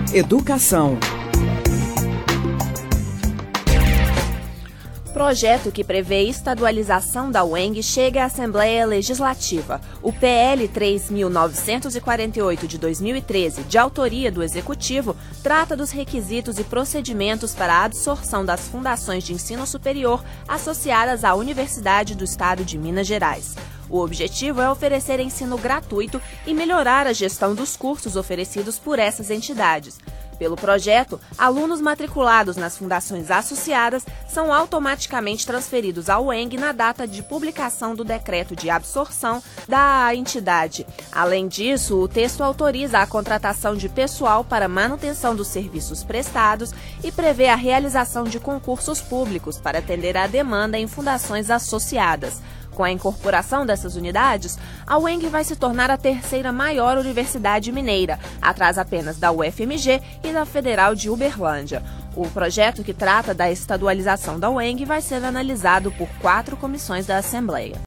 Educação. Projeto que prevê estadualização da UENG chega à Assembleia Legislativa. O PL 3.948 de 2013, de autoria do Executivo, trata dos requisitos e procedimentos para a absorção das fundações de ensino superior associadas à Universidade do Estado de Minas Gerais. O objetivo é oferecer ensino gratuito e melhorar a gestão dos cursos oferecidos por essas entidades. Pelo projeto, alunos matriculados nas fundações associadas são automaticamente transferidos à UENG na data de publicação do decreto de absorção da entidade. Além disso, o texto autoriza a contratação de pessoal para manutenção dos serviços prestados e prevê a realização de concursos públicos para atender à demanda em fundações associadas. Com a incorporação dessas unidades, a UENG vai se tornar a terceira maior universidade mineira, atrás apenas da UFMG e da Federal de Uberlândia. O projeto que trata da estadualização da UENG vai ser analisado por 4 comissões da Assembleia.